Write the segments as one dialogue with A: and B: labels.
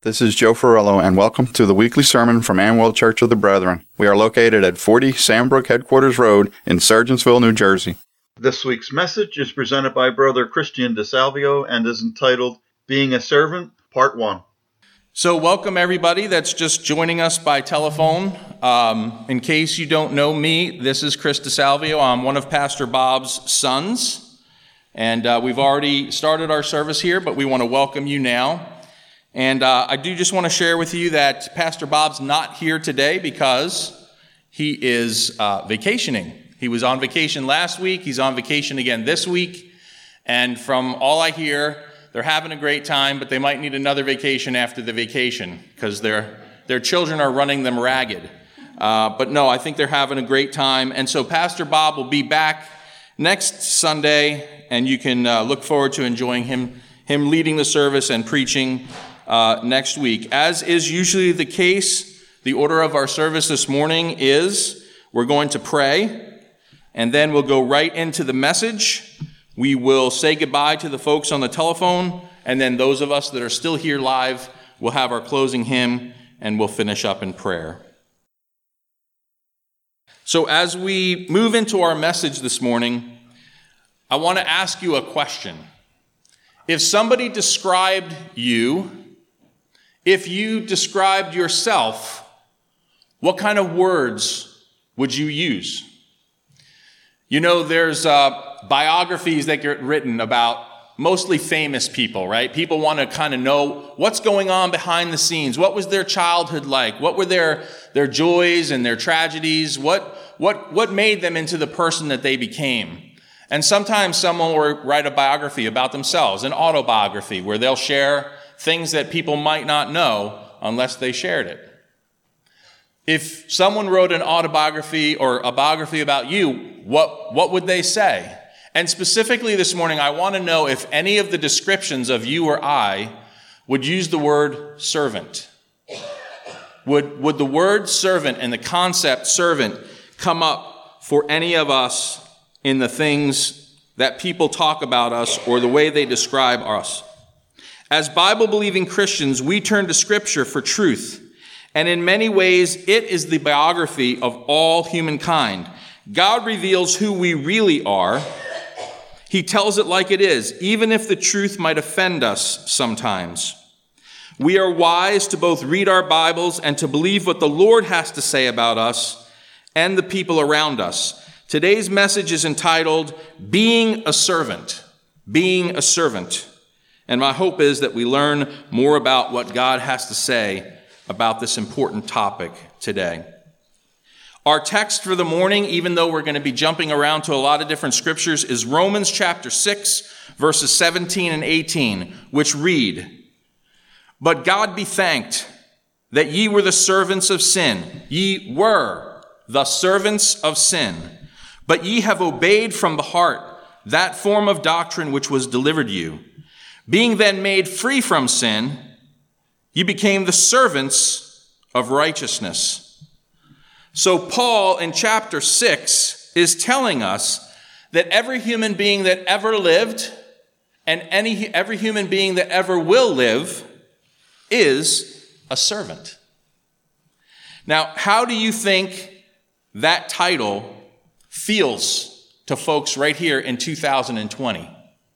A: This is Joe Ferrello, and welcome to the weekly sermon from Amwell Church of the Brethren. We are located at 40 Sandbrook Headquarters Road in Sergeantsville, New Jersey. This week's message is presented by Brother Christian DeSalvio and is entitled, Being a Servant, Part 1.
B: So welcome everybody that's just joining us by telephone. In case you don't know me, this is Chris DeSalvio. I'm one of Pastor Bob's sons, and we've already started our service here, but we want to welcome you now. And I do just want to share with you that Pastor Bob's not here today because he is vacationing. He was on vacation last week. He's on vacation again this week. And from all I hear, they're having a great time, but they might need another vacation after the vacation because their children are running them ragged. But no, I think they're having a great time. And so Pastor Bob will be back next Sunday, and you can look forward to enjoying him leading the service and preaching next week. As is usually the case, the order of our service this morning is we're going to pray, and then we'll go right into the message. We will say goodbye to the folks on the telephone, and then those of us that are still here live will have our closing hymn, and we'll finish up in prayer. So as we move into our message this morning, I want to ask you a question. If somebody described you, if you described yourself, what kind of words would you use? You know, there's biographies that get written about mostly famous people, right? People want to kind of know what's going on behind the scenes. What was their childhood like? What were their joys and their tragedies? What made them into the person that they became? And sometimes someone will write a biography about themselves, an autobiography, where they'll share things that people might not know unless they shared it. If someone wrote an autobiography or a biography about you, what would they say? And specifically this morning, I want to know if any of the descriptions of you or I would use the word servant. Would the word servant and the concept servant come up for any of us in the things that people talk about us or the way they describe us? As Bible-believing Christians, we turn to Scripture for truth. And in many ways, it is the biography of all humankind. God reveals who we really are. He tells it like it is, even if the truth might offend us sometimes. We are wise to both read our Bibles and to believe what the Lord has to say about us and the people around us. Today's message is entitled, Being a Servant. Being a Servant. And my hope is that we learn more about what God has to say about this important topic today. Our text for the morning, even though we're going to be jumping around to a lot of different scriptures, is Romans chapter 6, verses 17 and 18, which read, But God be thanked that ye were the servants of sin. Ye were the servants of sin. But ye have obeyed from the heart that form of doctrine which was delivered you. Being then made free from sin, you became the servants of righteousness. So Paul in chapter 6 is telling us that every human being that ever lived and every human being that ever will live is a servant. Now, how do you think that title feels to folks right here in 2020?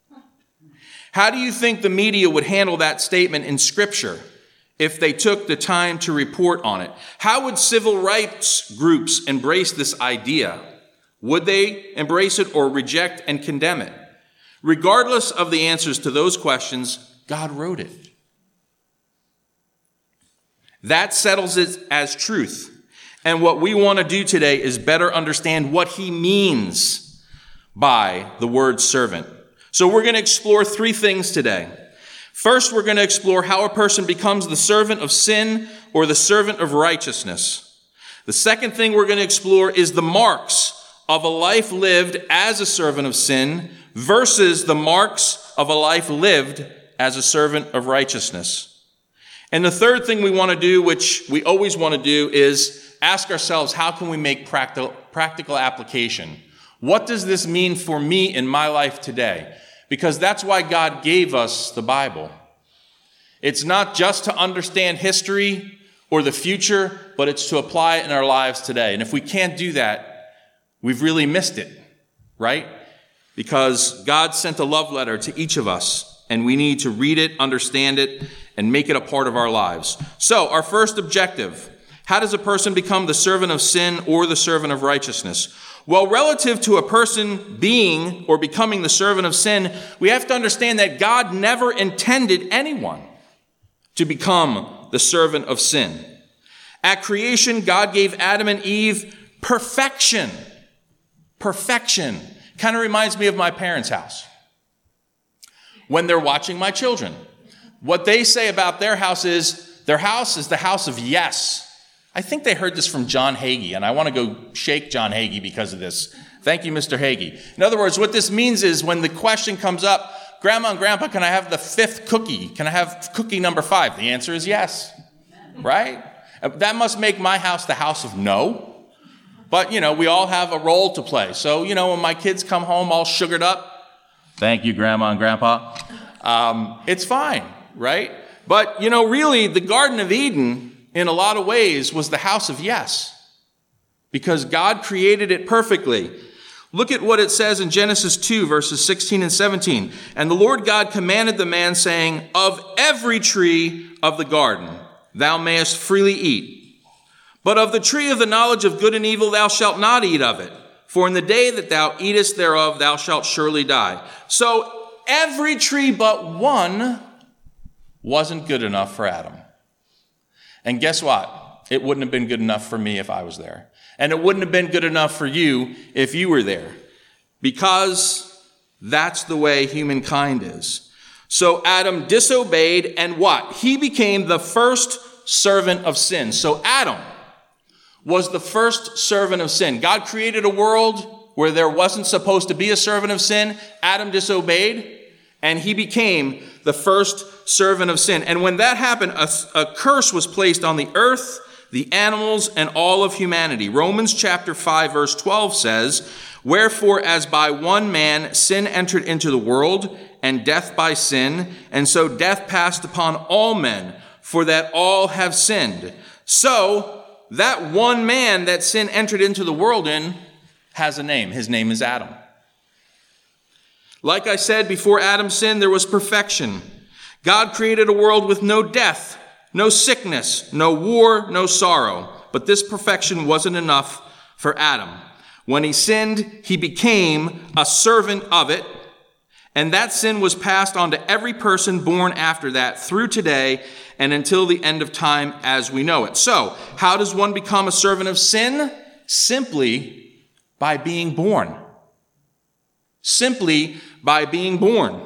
B: How do you think the media would handle that statement in Scripture if they took the time to report on it? How would civil rights groups embrace this idea? Would they embrace it or reject and condemn it? Regardless of the answers to those questions, God wrote it. That settles it as truth. And what we want to do today is better understand what he means by the word servant. So we're going to explore three things today. First, we're going to explore how a person becomes the servant of sin or the servant of righteousness. The second thing we're going to explore is the marks of a life lived as a servant of sin versus the marks of a life lived as a servant of righteousness. And the third thing we want to do, which we always want to do, is ask ourselves, how can we make practical application? What does this mean for me in my life today? Because that's why God gave us the Bible. It's not just to understand history or the future, but it's to apply it in our lives today. And if we can't do that, we've really missed it, right? Because God sent a love letter to each of us, and we need to read it, understand it, and make it a part of our lives. So, our first objective: how does a person become the servant of sin or the servant of righteousness? Well, relative to a person being or becoming the servant of sin, we have to understand that God never intended anyone to become the servant of sin. At creation, God gave Adam and Eve perfection. Perfection. Kind of reminds me of my parents' house. When they're watching my children, what they say about their house is the house of yes. I think they heard this from John Hagee, and I want to go shake John Hagee because of this. Thank you, Mr. Hagee. In other words, what this means is when the question comes up, Grandma and Grandpa, can I have the 5th cookie? Can I have cookie number 5? The answer is yes, right? That must make my house the house of no. But, we all have a role to play. So, when my kids come home all sugared up, thank you, Grandma and Grandpa, it's fine, right? But, really, the Garden of Eden, in a lot of ways, was the house of yes, because God created it perfectly. Look at what it says in Genesis 2, verses 16 and 17. And the Lord God commanded the man, saying, of every tree of the garden thou mayest freely eat, but of the tree of the knowledge of good and evil thou shalt not eat of it, for in the day that thou eatest thereof thou shalt surely die. So every tree but one wasn't good enough for Adam. And guess what? It wouldn't have been good enough for me if I was there. And it wouldn't have been good enough for you if you were there. Because that's the way humankind is. So Adam disobeyed, and what? He became the first servant of sin. So Adam was the first servant of sin. God created a world where there wasn't supposed to be a servant of sin. Adam disobeyed, and he became the first servant of sin. And when that happened, a curse was placed on the earth, the animals, and all of humanity. Romans chapter 5, verse 12 says, wherefore, as by one man sin entered into the world, and death by sin, and so death passed upon all men, for that all have sinned. So, that one man that sin entered into the world in has a name. His name is Adam. Like I said, before Adam sinned, there was perfection. God created a world with no death, no sickness, no war, no sorrow. But this perfection wasn't enough for Adam. When he sinned, he became a servant of it. And that sin was passed on to every person born after that through today and until the end of time as we know it. So, how does one become a servant of sin? Simply by being born. Simply by being born.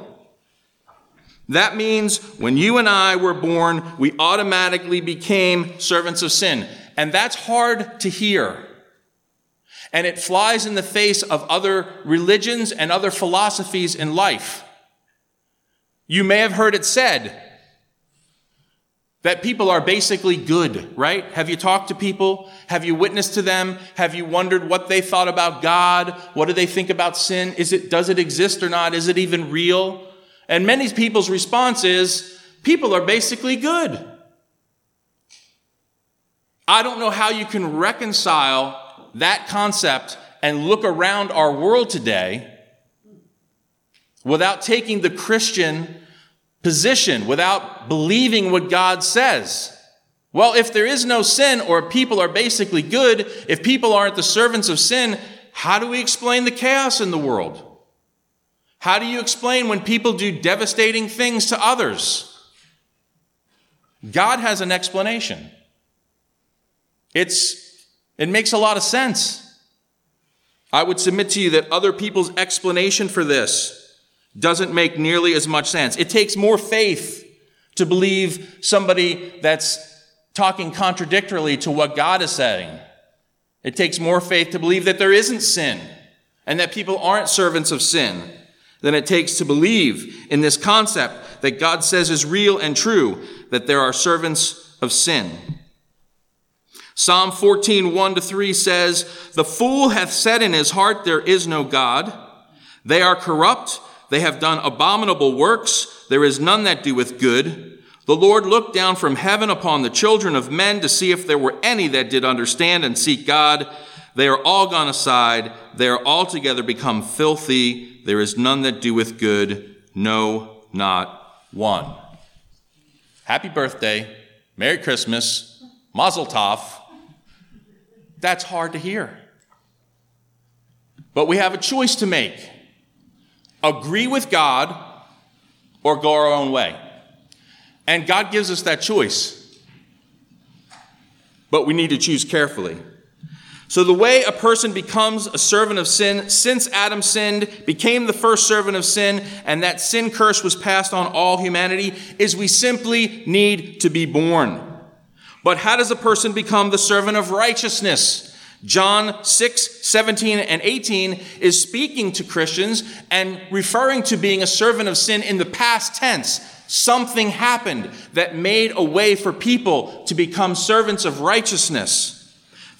B: That means when you and I were born, we automatically became servants of sin. And that's hard to hear. And it flies in the face of other religions and other philosophies in life. You may have heard it said that people are basically good, right? Have you talked to people? Have you witnessed to them? Have you wondered what they thought about God? What do they think about sin? Does it exist or not? Is it even real? And many people's response is, people are basically good. I don't know how you can reconcile that concept and look around our world today without taking the Christian position, without believing what God says. Well, if there is no sin, or people are basically good, if people aren't the servants of sin, how do we explain the chaos in the world? How do you explain when people do devastating things to others? God has an explanation. It makes a lot of sense. I would submit to you that other people's explanation for this doesn't make nearly as much sense. It takes more faith to believe somebody that's talking contradictorily to what God is saying. It takes more faith to believe that there isn't sin and that people aren't servants of sin than it takes to believe in this concept that God says is real and true, that there are servants of sin. Psalm 14, 1-3 says, the fool hath said in his heart, there is no God. They are corrupt. They have done abominable works. There is none that doeth good. The Lord looked down from heaven upon the children of men to see if there were any that did understand and seek God. They are all gone aside. They are altogether become filthy. There is none that doeth good, no, not one. Happy birthday. Merry Christmas. Mazel tov. That's hard to hear. But we have a choice to make. Agree with God or go our own way. And God gives us that choice. But we need to choose carefully. So the way a person becomes a servant of sin, since Adam sinned, became the first servant of sin, and that sin curse was passed on all humanity, is we simply need to be born. But how does a person become the servant of righteousness? John 6, 17 and 18 is speaking to Christians and referring to being a servant of sin in the past tense. Something happened that made a way for people to become servants of righteousness.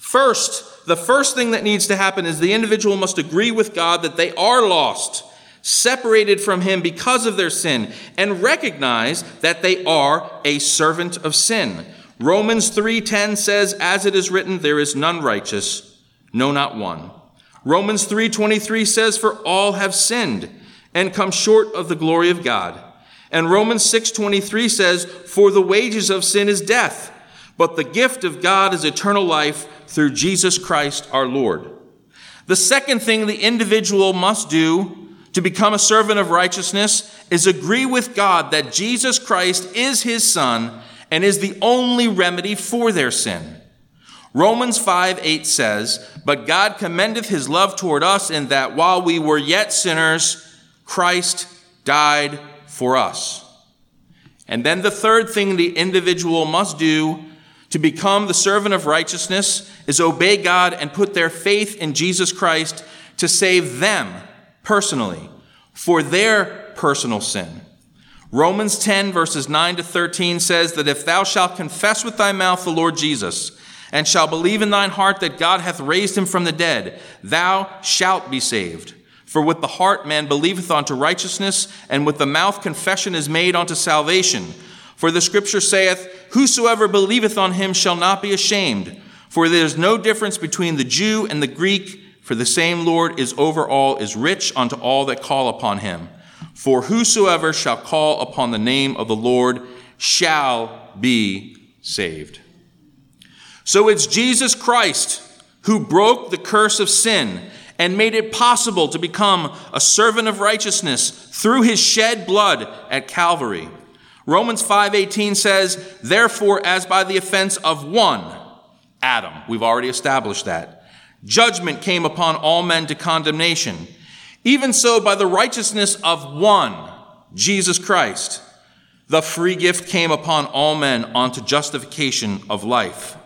B: The first thing that needs to happen is the individual must agree with God that they are lost, separated from him because of their sin, and recognize that they are a servant of sin. Romans 3:10 says, as it is written, there is none righteous, no, not one. Romans 3:23 says, for all have sinned and come short of the glory of God. And Romans 6:23 says, for the wages of sin is death, but the gift of God is eternal life through Jesus Christ our Lord. The second thing the individual must do to become a servant of righteousness is agree with God that Jesus Christ is his Son and is the only remedy for their sin. Romans 5:8 says, but God commendeth his love toward us in that while we were yet sinners, Christ died for us. And then the third thing the individual must do to become the servant of righteousness is obey God and put their faith in Jesus Christ to save them personally for their personal sin. Romans 10 verses 9 to 13 says that if thou shalt confess with thy mouth the Lord Jesus and shalt believe in thine heart that God hath raised him from the dead, thou shalt be saved. For with the heart man believeth unto righteousness, and with the mouth confession is made unto salvation. For the scripture saith, whosoever believeth on him shall not be ashamed. For there is no difference between the Jew and the Greek, for the same Lord is over all, is rich unto all that call upon him. For whosoever shall call upon the name of the Lord shall be saved. So it's Jesus Christ who broke the curse of sin and made it possible to become a servant of righteousness through his shed blood at Calvary. Romans 5:18 says, therefore, as by the offense of one, Adam, we've already established that, judgment came upon all men to condemnation. Even so, by the righteousness of one, Jesus Christ, the free gift came upon all men unto justification of life.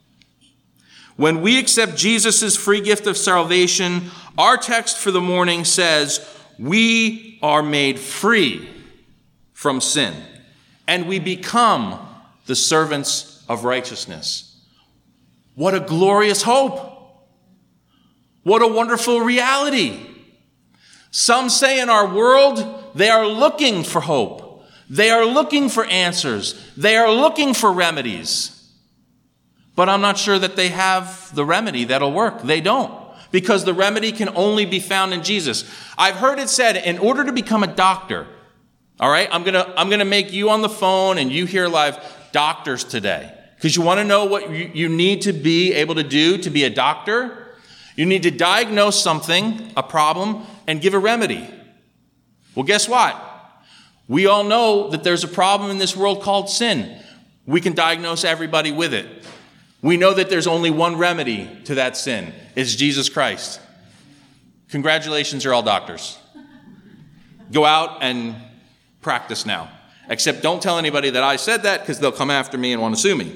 B: When we accept Jesus' free gift of salvation, our text for the morning says, we are made free from sin, and we become the servants of righteousness. What a glorious hope! What a wonderful reality! Some say in our world, they are looking for hope. They are looking for answers. They are looking for remedies. But I'm not sure that they have the remedy that'll work. They don't, because the remedy can only be found in Jesus. I've heard it said, in order to become a doctor, all right, I'm gonna make you on the phone and you hear live doctors today, because you want to know what you need to be able to do to be a doctor. You need to diagnose something, a problem, and give a remedy. Well, guess what? We all know that there's a problem in this world called sin. We can diagnose everybody with it. We know that there's only one remedy to that sin. It's Jesus Christ. Congratulations, you're all doctors. Go out and practice now. Except don't tell anybody that I said that, because they'll come after me and want to sue me.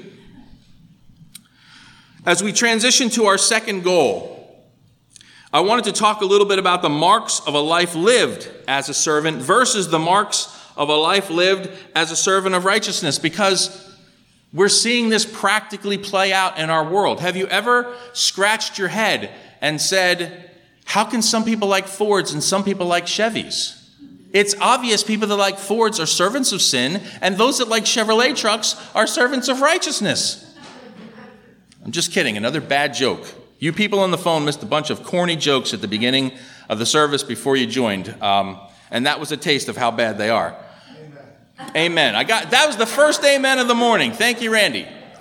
B: As we transition to our second goal, I wanted to talk a little bit about the marks of a life lived as a servant versus the marks of a life lived as a servant of righteousness, because we're seeing this practically play out in our world. Have you ever scratched your head and said, how can some people like Fords and some people like Chevys? It's obvious people that like Fords are servants of sin, and those that like Chevrolet trucks are servants of righteousness. I'm just kidding. Another bad joke. You people on the phone missed a bunch of corny jokes at the beginning of the service before you joined, and that was a taste of how bad they are. Amen. That was the first amen of the morning. Thank you, Randy.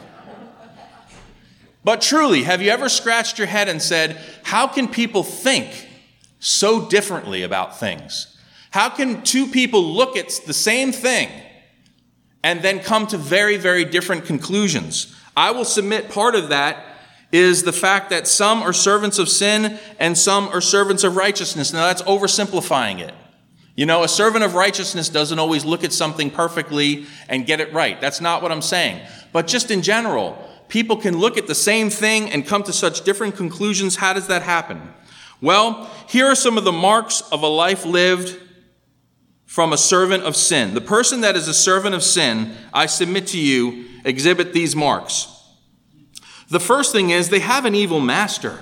B: But truly, have you ever scratched your head and said, how can people think so differently about things? How can two people look at the same thing and then come to very, very different conclusions? I will submit part of that is the fact that some are servants of sin and some are servants of righteousness. Now, that's oversimplifying it. You know, a servant of righteousness doesn't always look at something perfectly and get it right. That's not what I'm saying. But just in general, people can look at the same thing and come to such different conclusions. How does that happen? Well, here are some of the marks of a life lived from a servant of sin. The person that is a servant of sin, I submit to you, exhibit these marks. The first thing is they have an evil master.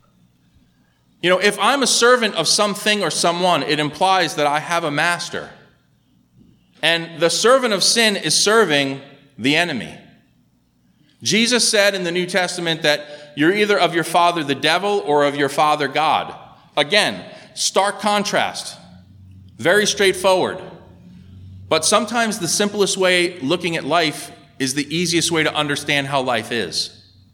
B: You know, if I'm a servant of something or someone, it implies that I have a master. And the servant of sin is serving the enemy. Jesus said in the New Testament that you're either of your father the devil or of your father God. Again, stark contrast. Very straightforward. But sometimes the simplest way looking at life is the easiest way to understand how life is.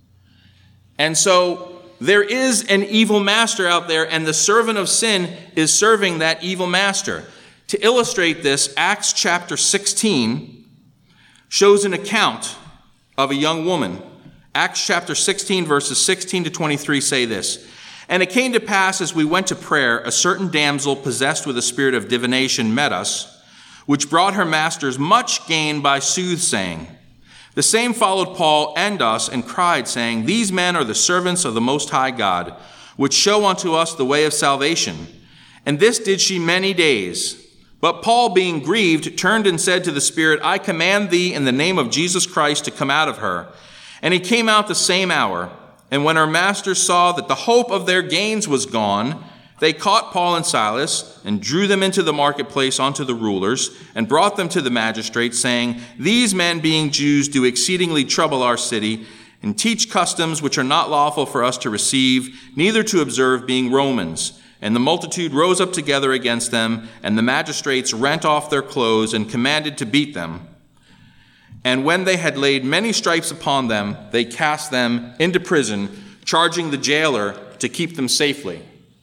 B: And so there is an evil master out there, and the servant of sin is serving that evil master. To illustrate this, Acts chapter 16 shows an account of a young woman. Acts chapter 16, verses 16 to 23 say this. And it came to pass as we went to prayer, a certain damsel possessed with a spirit of divination met us, which brought her masters much gain by soothsaying. The same followed Paul and us and cried, saying, These men are the servants of the Most High God, which show unto us the way of salvation. And this did she many days. But Paul, being grieved, turned and said to the spirit, I command thee in the name of Jesus Christ to come out of her. And he came out the same hour. And when her masters saw that the hope of their gains was gone, they caught Paul and Silas and drew them into the marketplace unto the rulers and brought them to the magistrates, saying, These men, being Jews, do exceedingly trouble our city and teach customs which are not lawful for us to receive, neither to observe, being Romans. And the multitude rose up together against them, and the magistrates rent off their clothes and commanded to beat them. And when they had laid many stripes upon them, they cast them into prison, charging the jailer to keep them safely.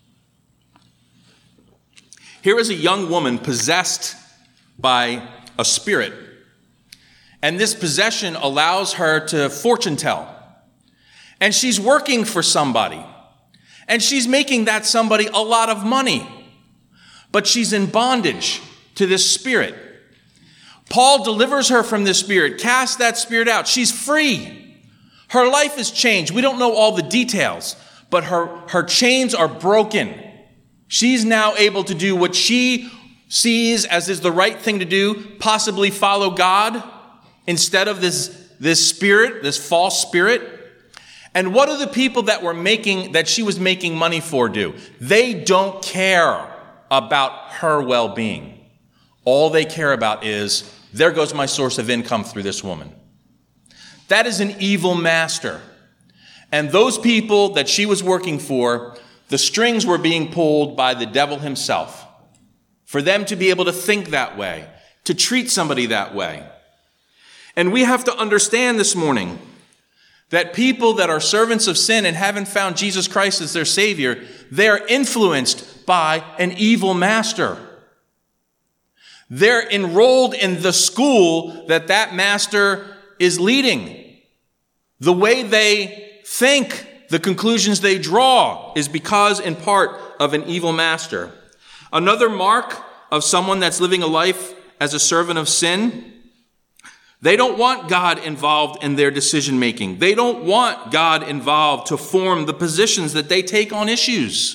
B: Here is a young woman possessed by a spirit. And this possession allows her to fortune tell. And she's working for somebody. And she's making that somebody a lot of money. But she's in bondage to this spirit. Paul delivers her from this spirit, casts that spirit out. She's free. Her life is changed. We don't know all the details, but her chains are broken. She's now able to do what she sees as is the right thing to do, possibly follow God instead of this spirit, this false spirit. And what do the people that she was making money for do? They don't care about her well-being. All they care about is, there goes my source of income through this woman. That is an evil master. And those people that she was working for, the strings were being pulled by the devil himself. For them to be able to think that way, to treat somebody that way. And we have to understand this morning that people that are servants of sin and haven't found Jesus Christ as their Savior, they're influenced by an evil master. They're enrolled in the school that master is leading. The way they think, the conclusions they draw is because in part of an evil master. Another mark of someone that's living a life as a servant of sin, they don't want God involved in their decision making. They don't want God involved to form the positions that they take on issues.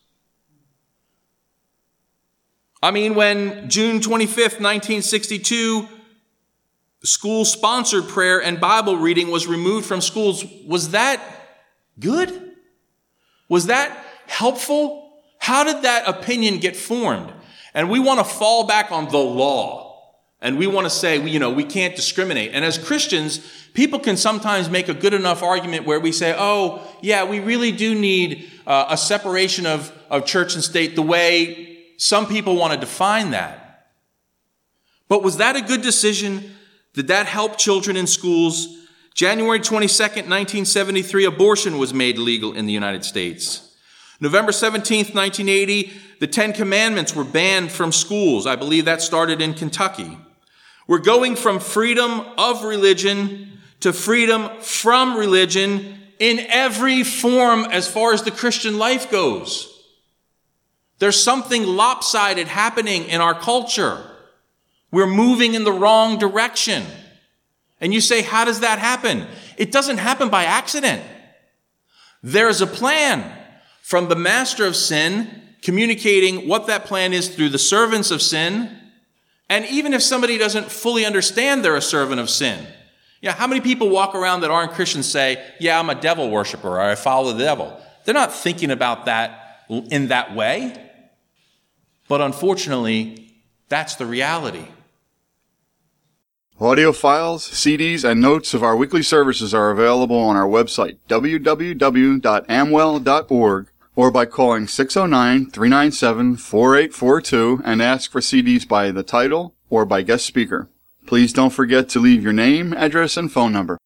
B: I mean, when June 25th, 1962, school-sponsored prayer and Bible reading was removed from schools, was that good? Was that helpful? How did that opinion get formed? And we want to fall back on the law. And we want to say, we can't discriminate. And as Christians, people can sometimes make a good enough argument where we say, oh, yeah, we really do need a separation of church and state the way some people want to define that. But was that a good decision? Did that help children in schools? January 22nd, 1973, abortion was made legal in the United States. November 17th, 1980, the Ten Commandments were banned from schools. I believe that started in Kentucky. We're going from freedom of religion to freedom from religion in every form as far as the Christian life goes. There's something lopsided happening in our culture. We're moving in the wrong direction. And you say, how does that happen? It doesn't happen by accident. There's a plan from the master of sin, communicating what that plan is through the servants of sin. And even if somebody doesn't fully understand they're a servant of sin. How many people walk around that aren't Christians say, yeah, I'm a devil worshiper, or I follow the devil? They're not thinking about that in that way. But unfortunately, that's the reality.
A: Audio files, CDs, and notes of our weekly services are available on our website, www.amwell.org, or by calling 609-397-4842 and ask for CDs by the title or by guest speaker. Please don't forget to leave your name, address, and phone number.